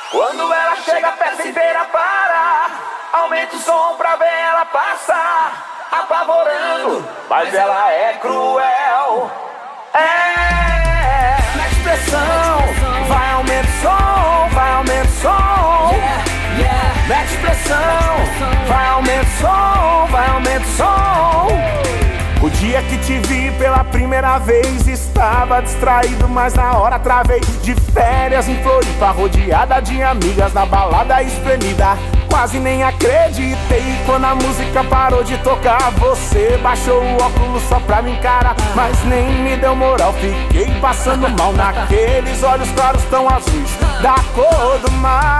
Quando ela chega, a festa inteira para. Aumenta o som pra ver ela passar, apavorando, mas ela é cruel. Na expressão, vai aumenta o som, vai aumenta o som. Na expressão, vai aumenta o som, vai aumenta o som. O dia que te vi pela primeira vez, estava distraído, mas na hora travei. De férias em Floripa, rodeada de amigas, na balada espremida. Quase nem acreditei quando a música parou de tocar. Você baixou o óculos só pra me encarar, mas nem me deu moral, fiquei passando mal. Naqueles olhos claros tão azuis, da cor do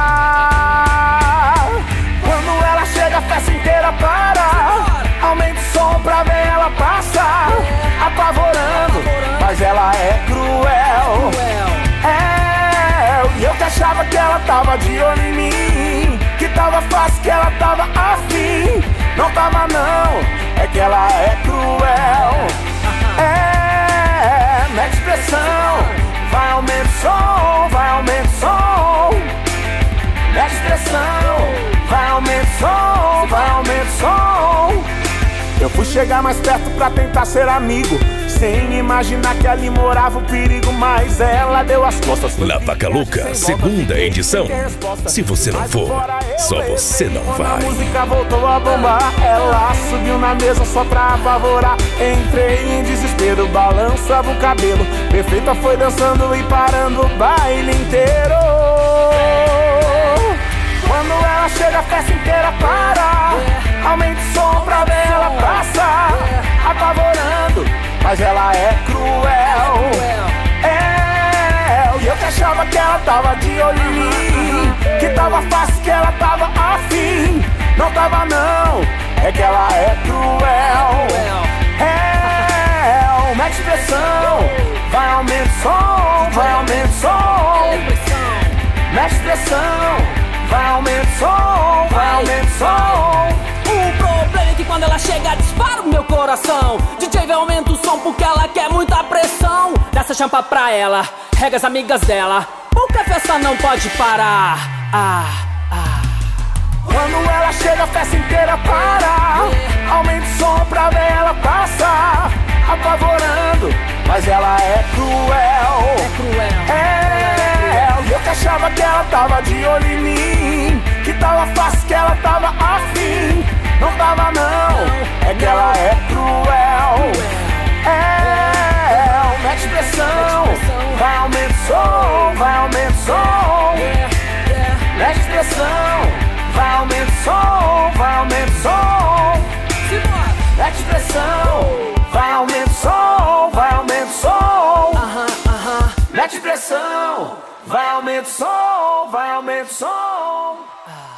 mar. Quando ela chega, a festa inteira para. Aumenta o som pra ver ela passar, apavorando, mas ela é cruel. E eu que achava que ela tava de olho em mim, que tava fácil, que ela tava afim. Não tava não, é que ela é cruel. Na expressão, vai aumenta o som, vai aumenta o som. Na expressão, vai aumenta o som, vai aumenta o som. Eu fui chegar mais perto pra tentar ser amigo, sem imaginar que ali morava o perigo, mas ela deu as costas. La Vaca Louca, segunda edição. Se você não for, só você não vai. A música voltou a bombar, ela subiu na mesa só pra apavorar. Entrei em desespero, balançava o cabelo. Perfeita foi dançando e parando o baile inteiro. Quando ela chega, a festa inteira para. Aumenta o som pra ver ela passar, apavorando, mas ela é cruel. E eu que achava que ela tava de olho em mim, que tava fácil, que ela tava afim. Não tava não, é que ela é cruel. Na expressão, vai aumenta o som, vai aumenta o som. Na expressão, vai aumenta o som, vai aumenta o som. O problema é que quando ela chega, dispara o meu coração. DJ vai aumenta o som porque ela quer muita pressão. Dá essa champa pra ela, rega as amigas dela, porque a festa não pode parar. Quando ela chega, a festa inteira para. Aumenta o som pra ver ela passar, apavorando, mas ela é cruel. E eu que achava que ela tava de olho em mim, que tava fácil, que ela tava afim. Não tava não, é que ela é cruel. Na expressão, vai aumenta o som, vai aumenta o som. Na expressão, vai aumenta o som, vai aumenta o som. Na expressão, vai aumenta o som, vai aumenta o som. Na expressão, vai aumenta o som, vai aumenta o som.